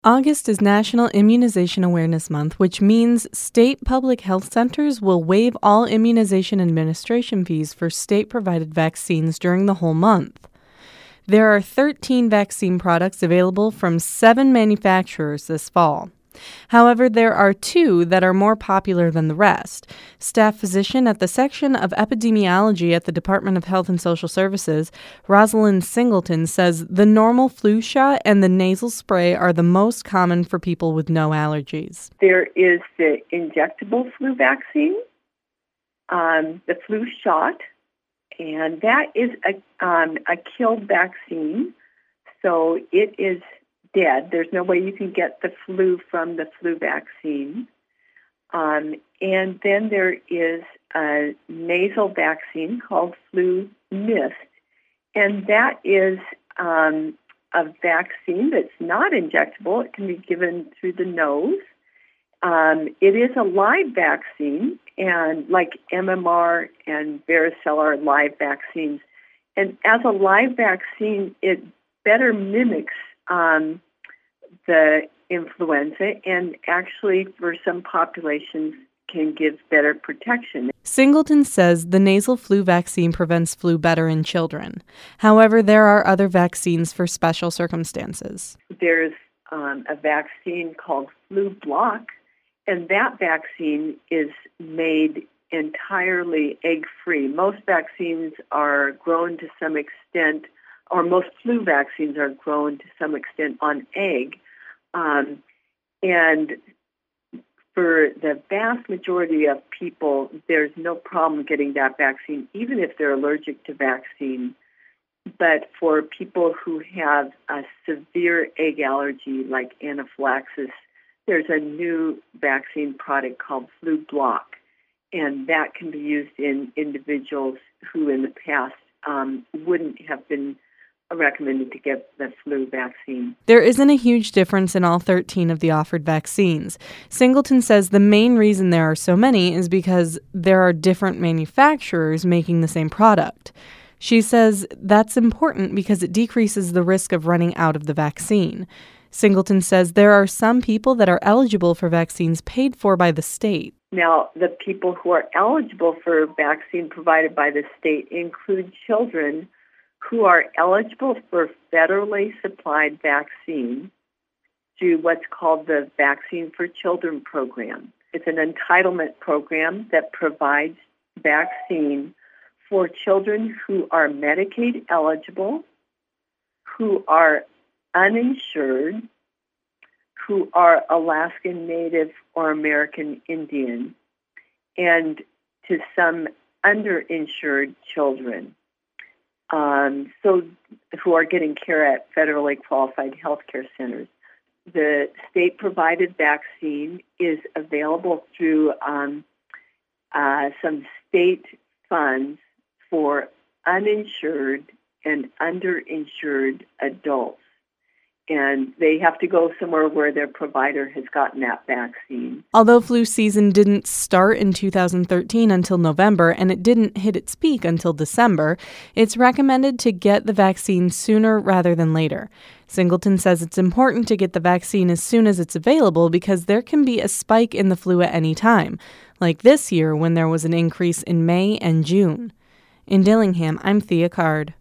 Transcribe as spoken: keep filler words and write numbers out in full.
August is National Immunization Awareness Month, which means state public health centers will waive all immunization administration fees for state-provided vaccines during the whole month. There are thirteen vaccine products available from seven manufacturers this fall. However, there are two that are more popular than the rest. Staff physician at the section of epidemiology at the Department of Health and Social Services, Rosalind Singleton, says the normal flu shot and the nasal spray are the most common for people with no allergies. There is the injectable flu vaccine, um, the flu shot, and that is a, um, a killed vaccine, so it is dead. There's no way you can get the flu from the flu vaccine. Um, and then there is a nasal vaccine called Flu Mist, and that is um, a vaccine that's not injectable. It can be given through the nose. Um, it is a live vaccine, and like M M R and varicella are live vaccines. And as a live vaccine, it better mimics Um, the influenza, and actually for some populations can give better protection. Singleton says the nasal flu vaccine prevents flu better in children. However, there are other vaccines for special circumstances. There's um, a vaccine called Flu Block, and that vaccine is made entirely egg-free. Most vaccines are grown to some extent or most flu vaccines are grown to some extent on egg. Um, and for the vast majority of people, there's no problem getting that vaccine, even if they're allergic to vaccine. But for people who have a severe egg allergy, like anaphylaxis, there's a new vaccine product called Flu Block, and that can be used in individuals who in the past um, wouldn't have been recommended to get the flu vaccine. There isn't a huge difference in all thirteen of the offered vaccines. Singleton says the main reason there are so many is because there are different manufacturers making the same product. She says that's important because it decreases the risk of running out of the vaccine. Singleton says there are some people that are eligible for vaccines paid for by the state. Now, the people who are eligible for a vaccine provided by the state include children who are eligible for federally supplied vaccine through what's called the Vaccine for Children program. It's an entitlement program that provides vaccine for children who are Medicaid eligible, who are uninsured, who are Alaskan Native or American Indian, and to some underinsured children. Um, so who are getting care at federally qualified healthcare centers. The state-provided vaccine is available through um, uh, some state funds for uninsured and underinsured adults. And they have to go somewhere where their provider has gotten that vaccine. Although flu season didn't start in two thousand thirteen until November and it didn't hit its peak until December, it's recommended to get the vaccine sooner rather than later. Singleton says it's important to get the vaccine as soon as it's available because there can be a spike in the flu at any time, like this year when there was an increase in May and June. In Dillingham, I'm Thea Card.